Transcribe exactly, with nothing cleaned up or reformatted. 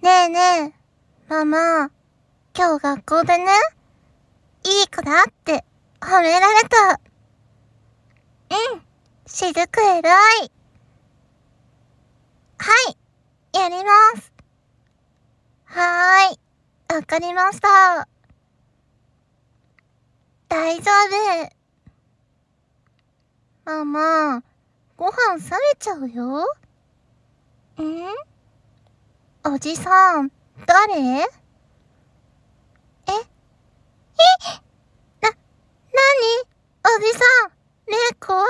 ねえねえ、ママ、今日学校でね、いい子だって褒められた。うん、しずく偉い。はい、やります。はーい、わかりました。大丈夫。ママ、ご飯冷めちゃうよ。ん？おじさん、誰？え？え？な、なに？おじさん、猫？